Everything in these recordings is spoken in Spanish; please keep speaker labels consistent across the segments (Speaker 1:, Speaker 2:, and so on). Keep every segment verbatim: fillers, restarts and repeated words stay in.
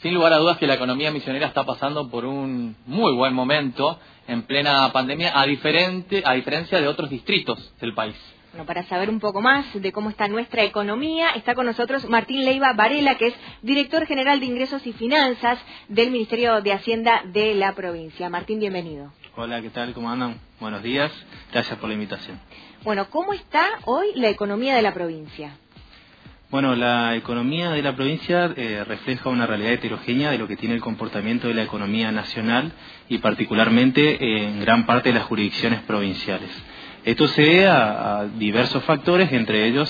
Speaker 1: Sin lugar a dudas que la economía misionera está pasando por un muy buen momento en plena pandemia, a, diferente, a diferencia de otros distritos del país.
Speaker 2: Bueno, para saber un poco más de cómo está nuestra economía, está con nosotros Martín Leiva Varela, que es director general de Ingresos y Finanzas del Ministerio de Hacienda de la provincia. Martín, bienvenido.
Speaker 3: Hola, ¿qué tal? ¿Cómo andan? Buenos días. Gracias por la invitación.
Speaker 2: Bueno, ¿cómo está hoy la economía de la provincia?
Speaker 3: Bueno, la economía de la provincia eh, refleja una realidad heterogénea de lo que tiene el comportamiento de la economía nacional y particularmente eh, en gran parte de las jurisdicciones provinciales. Esto se debe a, a diversos factores, entre ellos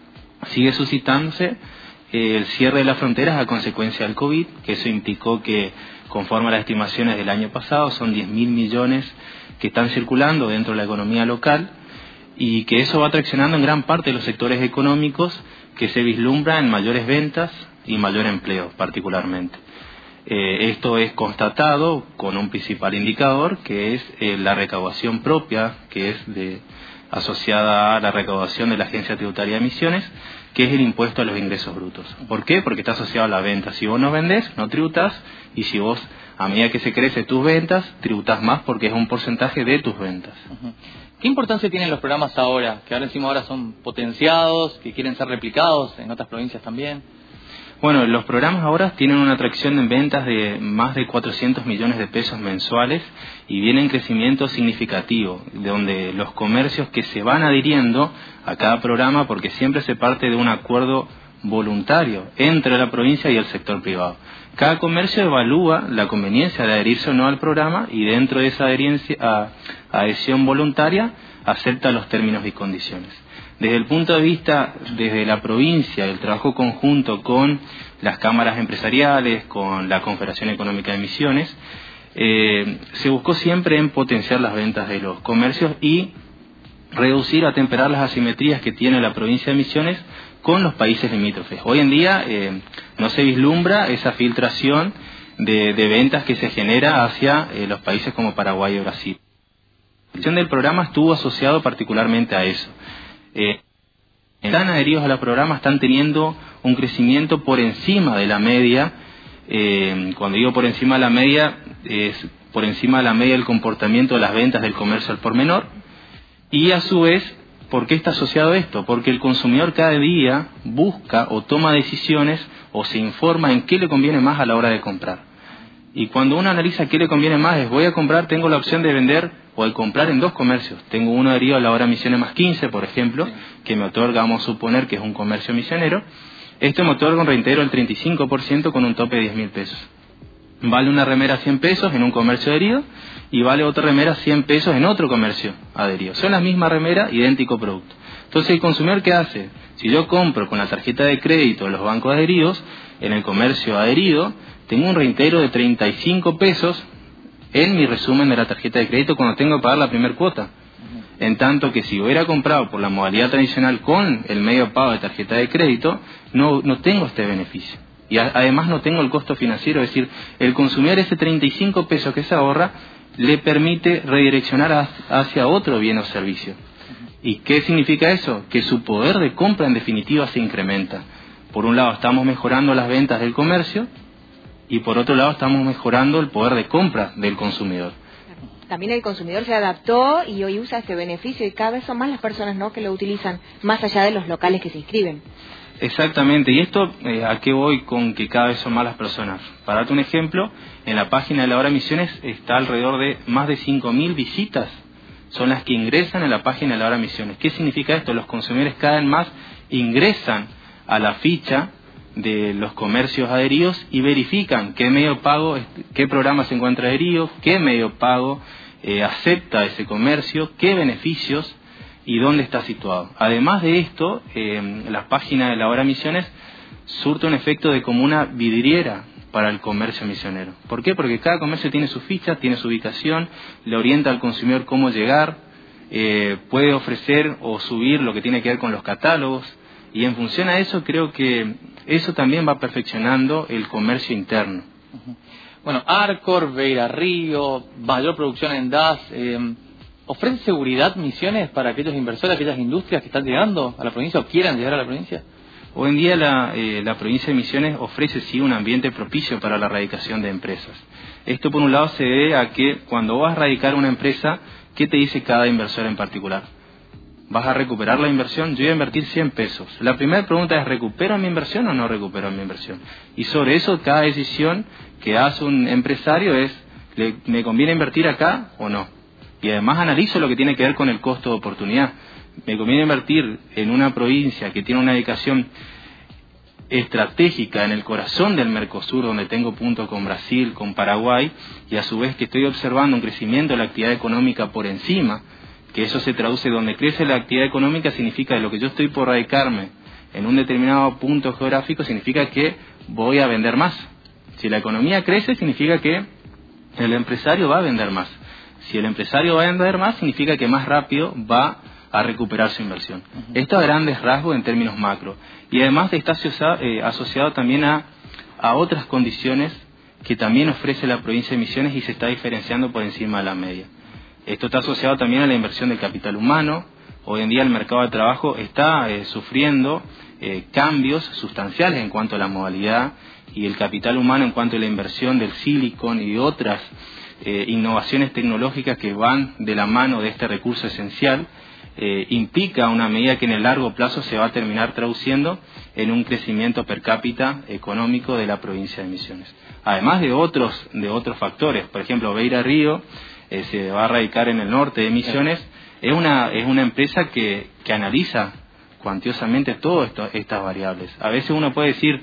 Speaker 3: sigue suscitándose eh, el cierre de las fronteras a consecuencia del COVID, que eso implicó que, conforme a las estimaciones del año pasado, son diez mil millones que están circulando dentro de la economía local y que eso va traccionando en gran parte de los sectores económicos que se vislumbra en mayores ventas y mayor empleo particularmente. Eh, esto es constatado con un principal indicador que es eh, la recaudación propia, que es de, asociada a la recaudación de la Agencia Tributaria de Misiones, que es el impuesto a los ingresos brutos. ¿Por qué? Porque está asociado a la venta. Si vos no vendés, no tributás, y si vos, a medida que se crece tus ventas, tributás más porque es un porcentaje de tus ventas.
Speaker 1: Uh-huh. ¿Qué importancia tienen los programas ahora? Que ahora encima ahora son potenciados, que quieren ser replicados en otras provincias también.
Speaker 3: Bueno, los programas ahora tienen una atracción en ventas de más de cuatrocientos millones de pesos mensuales y viene en crecimiento significativo, de donde los comercios que se van adhiriendo a cada programa, porque siempre se parte de un acuerdo voluntario entre la provincia y el sector privado. Cada comercio evalúa la conveniencia de adherirse o no al programa y dentro de esa adherencia, a, adhesión voluntaria acepta los términos y condiciones. Desde el punto de vista, desde la provincia, el trabajo conjunto con las cámaras empresariales, con la Confederación Económica de Misiones, eh, se buscó siempre en potenciar las ventas de los comercios y reducir o atemperar las asimetrías que tiene la provincia de Misiones con los países limítrofes. Hoy en día eh, no se vislumbra esa filtración de, de ventas que se genera hacia eh, los países como Paraguay y Brasil. La acción del programa estuvo asociado particularmente a eso. Eh, están adheridos a la programa, están teniendo un crecimiento por encima de la media. Eh, cuando digo por encima de la media, es por encima de la media del comportamiento de las ventas del comercio al por menor. Y a su vez, ¿por qué está asociado esto? Porque el consumidor cada día busca o toma decisiones o se informa en qué le conviene más a la hora de comprar. Y cuando uno analiza qué le conviene más, es voy a comprar, tengo la opción de vender o de comprar en dos comercios. Tengo uno adherido a la hora Misiones más quince, por ejemplo, sí, que me otorga, vamos a suponer que es un comercio misionero. Esto me otorga un reintegro del treinta y cinco por ciento con un tope de diez mil pesos. Vale una remera cien pesos en un comercio adherido y vale otra remera cien pesos en otro comercio adherido. Son la misma remera, idéntico producto. Entonces, ¿el consumidor qué hace? Si yo compro con la tarjeta de crédito de los bancos adheridos, en el comercio adherido, tengo un reintegro de treinta y cinco pesos en mi resumen de la tarjeta de crédito cuando tengo que pagar la primera cuota. En tanto que si hubiera comprado por la modalidad tradicional con el medio pago de tarjeta de crédito, no, no tengo este beneficio. Y a, además no tengo el costo financiero, es decir, el consumidor ese treinta y cinco pesos que se ahorra le permite redireccionar a, hacia otro bien o servicio. ¿Y qué significa eso? Que su poder de compra en definitiva se incrementa. Por un lado estamos mejorando las ventas del comercio y por otro lado estamos mejorando el poder de compra del consumidor.
Speaker 2: También el consumidor se adaptó y hoy usa este beneficio y cada vez son más las personas, ¿no?, que lo utilizan más allá de los locales que se inscriben.
Speaker 3: Exactamente, y esto, eh, ¿a qué voy con que cada vez son más las personas? Para darte un ejemplo, en la página de la Hora Misiones está alrededor de más de cinco mil visitas, son las que ingresan en la página de la Hora Misiones. ¿Qué significa esto? Los consumidores cada vez más ingresan a la ficha de los comercios adheridos y verifican qué medio pago, qué programa se encuentra adherido, qué medio pago eh, acepta ese comercio, qué beneficios y dónde está situado. Además de esto, eh, la página de la Hora Misiones surte un efecto de como una vidriera para el comercio misionero. ¿Por qué? Porque cada comercio tiene su ficha, tiene su ubicación, le orienta al consumidor cómo llegar, eh, puede ofrecer o subir lo que tiene que ver con los catálogos, y en función a eso creo que eso también va perfeccionando el comercio interno.
Speaker 1: Bueno, Arcor, Beira Río, mayor producción en D A S, eh, ¿ofrece seguridad Misiones para aquellos inversores, aquellas industrias que están llegando a la provincia o quieran llegar a la provincia?
Speaker 3: Hoy en día la, eh, la provincia de Misiones ofrece sí un ambiente propicio para la radicación de empresas. Esto por un lado se debe a que cuando vas a radicar una empresa, ¿qué te dice cada inversor en particular? ¿Vas a recuperar la inversión? Yo voy a invertir cien pesos. La primera pregunta es, ¿recupero mi inversión o no recupero mi inversión? Y sobre eso cada decisión que hace un empresario es, ¿le, ¿me conviene invertir acá o no? Y además analizo lo que tiene que ver con el costo de oportunidad. ¿Me conviene invertir en una provincia que tiene una dedicación estratégica en el corazón del Mercosur, donde tengo puntos con Brasil, con Paraguay, y a su vez que estoy observando un crecimiento de la actividad económica por encima, que eso se traduce donde crece la actividad económica, significa que lo que yo estoy por radicarme en un determinado punto geográfico, significa que voy a vender más. Si la economía crece, significa que el empresario va a vender más. Si el empresario va a vender más, significa que más rápido va a recuperar su inversión. Uh-huh. Esto a grandes rasgos en términos macro. Y además está asociado, eh, asociado también a, a otras condiciones que también ofrece la provincia de Misiones y se está diferenciando por encima de la media. Esto está asociado también a la inversión del capital humano. Hoy en día el mercado de trabajo está eh, sufriendo eh, cambios sustanciales en cuanto a la modalidad, y el capital humano en cuanto a la inversión del silicon y otras eh, innovaciones tecnológicas que van de la mano de este recurso esencial. Eh, implica una medida que en el largo plazo se va a terminar traduciendo en un crecimiento per cápita económico de la provincia de Misiones. Además de otros, de otros factores, por ejemplo, Beira Río eh, se va a radicar en el norte de Misiones, es una, es una empresa que, que analiza cuantiosamente todas estas variables. A veces uno puede decir,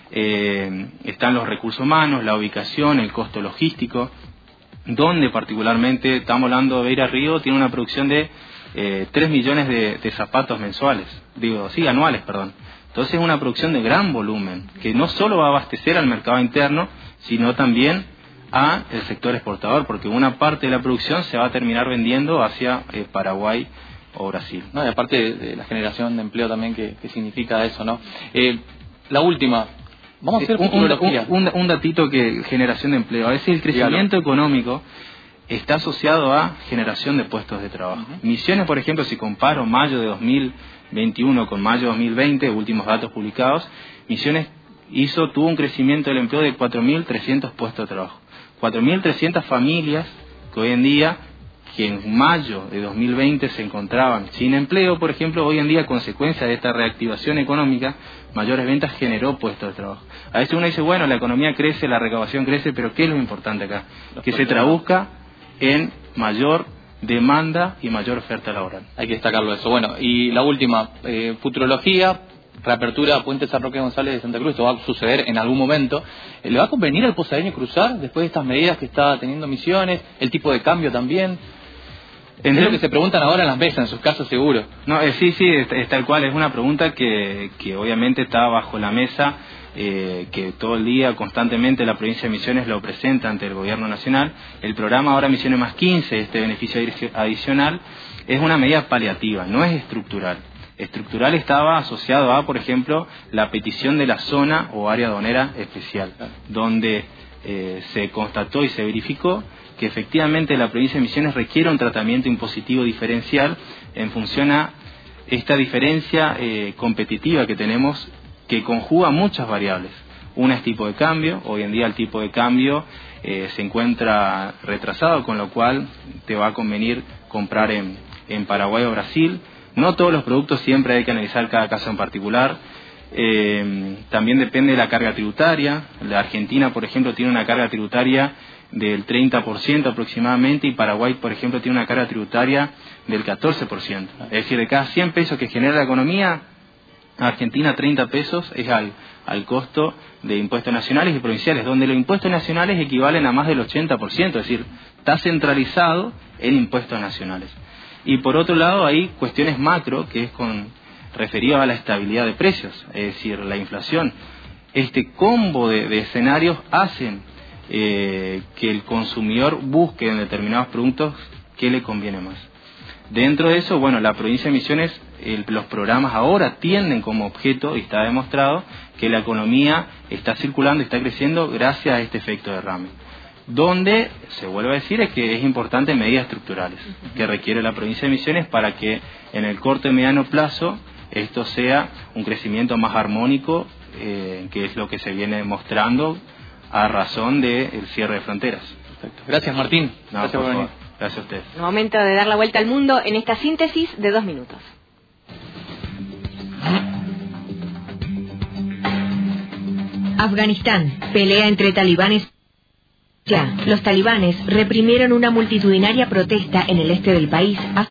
Speaker 3: eh, están los recursos humanos, la ubicación, el costo logístico, donde particularmente, estamos hablando de Beira Río, tiene una producción de Eh, tres millones de, de zapatos mensuales, digo, sí, anuales, perdón. Entonces es una producción de gran volumen, que no solo va a abastecer al mercado interno, sino también a el sector exportador, porque una parte de la producción se va a terminar vendiendo hacia eh, Paraguay o Brasil.
Speaker 1: No, y aparte de, de la generación de empleo también que, que significa eso, ¿no? Eh, la última, vamos a hacer
Speaker 3: un, un, un, un datito que generación de empleo. A veces el crecimiento Dígalo. económico está asociado a generación de puestos de trabajo. Uh-huh. Misiones, por ejemplo, si comparo mayo de dos mil veintiuno con mayo de dos mil veinte, últimos datos publicados, Misiones hizo, tuvo un crecimiento del empleo de cuatro mil trescientos puestos de trabajo. cuatro mil trescientas familias que hoy en día, que en mayo de dos mil veinte se encontraban sin empleo, por ejemplo, hoy en día, a consecuencia de esta reactivación económica, mayores ventas generó puestos de trabajo. A veces uno dice, bueno, la economía crece, la recaudación crece, pero ¿qué es lo importante acá? Que se traduzca en mayor demanda y mayor oferta laboral.
Speaker 1: Hay que destacarlo eso. Bueno, y la última, eh, futurología, reapertura Puente San Roque González de Santa Cruz, esto va a suceder en algún momento. ¿Le va a convenir al posadeño cruzar después de estas medidas que está teniendo Misiones? ¿El tipo de cambio también? Es lo que se preguntan ahora en las mesas, en sus casas seguro.
Speaker 3: No, eh, sí, sí, es, es tal cual, es una pregunta que, que obviamente está bajo la mesa, eh, que todo el día, constantemente, la provincia de Misiones lo presenta ante el gobierno nacional. El programa ahora Misiones más quince, este beneficio adicional, es una medida paliativa, no es estructural. Estructural estaba asociado a, por ejemplo, la petición de la zona o área aduanera especial, donde eh, se constató y se verificó que efectivamente la provincia de Misiones requiere un tratamiento impositivo diferencial en función a esta diferencia eh, competitiva que tenemos, que conjuga muchas variables. Una es tipo de cambio. Hoy en día el tipo de cambio eh, se encuentra retrasado, con lo cual te va a convenir comprar en, en Paraguay o Brasil. No todos los productos, siempre hay que analizar cada caso en particular. Eh, también depende de la carga tributaria. La Argentina, por ejemplo, tiene una carga tributaria del treinta por ciento aproximadamente, y Paraguay, por ejemplo, tiene una carga tributaria del catorce por ciento. Es decir, de cada cien pesos que genera la economía, Argentina treinta pesos es al, al costo de impuestos nacionales y provinciales, donde los impuestos nacionales equivalen a más del ochenta por ciento, es decir, está centralizado en impuestos nacionales. Y por otro lado hay cuestiones macro, que es con referido a la estabilidad de precios, es decir, la inflación. Este combo de, de escenarios hacen eh, que el consumidor busque en determinados productos qué le conviene más. Dentro de eso, bueno, la provincia de Misiones, el, los programas ahora tienen como objeto, y está demostrado, que la economía está circulando y está creciendo gracias a este efecto derrame. Donde, se vuelve a decir, es que es importante medidas estructurales que requiere la provincia de Misiones para que en el corto y mediano plazo esto sea un crecimiento más armónico, eh, que es lo que se viene mostrando a razón del cierre de fronteras.
Speaker 1: Perfecto. Gracias, Martín.
Speaker 3: No,
Speaker 1: Gracias
Speaker 3: por
Speaker 1: por venir.
Speaker 3: favor. Gracias a ustedes.
Speaker 2: Momento de dar la vuelta al mundo en esta síntesis de dos minutos.
Speaker 4: Afganistán, pelea entre talibanes. Ya, los talibanes reprimieron una multitudinaria protesta en el este del país.